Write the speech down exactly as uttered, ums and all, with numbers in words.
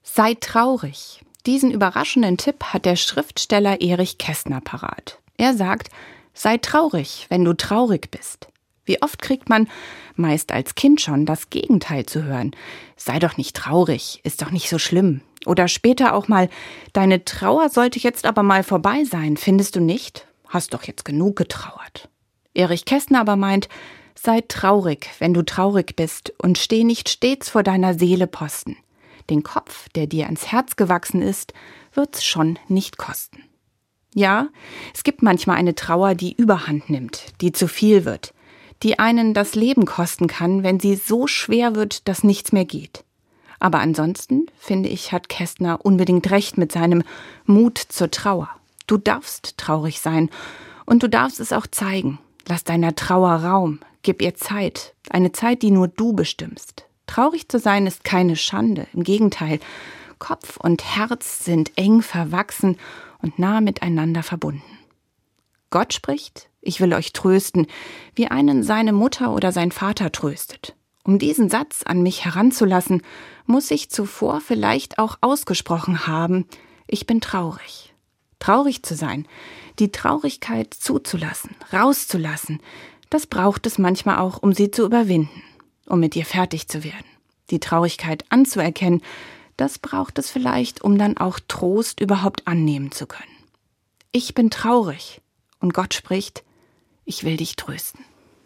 Sei traurig. Diesen überraschenden Tipp hat der Schriftsteller Erich Kästner parat. Er sagt, sei traurig, wenn du traurig bist. Wie oft kriegt man, meist als Kind schon, das Gegenteil zu hören. Sei doch nicht traurig, ist doch nicht so schlimm. Oder später auch mal, deine Trauer sollte jetzt aber mal vorbei sein, findest du nicht? Hast doch jetzt genug getrauert. Erich Kästner aber meint, sei traurig, wenn du traurig bist und steh nicht stets vor deiner Seele Posten. Den Kopf, der dir ans Herz gewachsen ist, wird's schon nicht kosten. Ja, es gibt manchmal eine Trauer, die Überhand nimmt, die zu viel wird, die einen das Leben kosten kann, wenn sie so schwer wird, dass nichts mehr geht. Aber ansonsten, finde ich, hat Kästner unbedingt recht mit seinem Mut zur Trauer. Du darfst traurig sein und du darfst es auch zeigen. Lass deiner Trauer Raum, gib ihr Zeit, eine Zeit, die nur du bestimmst. Traurig zu sein ist keine Schande, im Gegenteil. Kopf und Herz sind eng verwachsen und nah miteinander verbunden. Gott spricht, ich will euch trösten, wie einen seine Mutter oder sein Vater tröstet. Um diesen Satz an mich heranzulassen, muss ich zuvor vielleicht auch ausgesprochen haben, ich bin traurig. Traurig zu sein, die Traurigkeit zuzulassen, rauszulassen, das braucht es manchmal auch, um sie zu überwinden, um mit ihr fertig zu werden. Die Traurigkeit anzuerkennen, das braucht es vielleicht, um dann auch Trost überhaupt annehmen zu können. Ich bin traurig und Gott spricht, ich will dich trösten.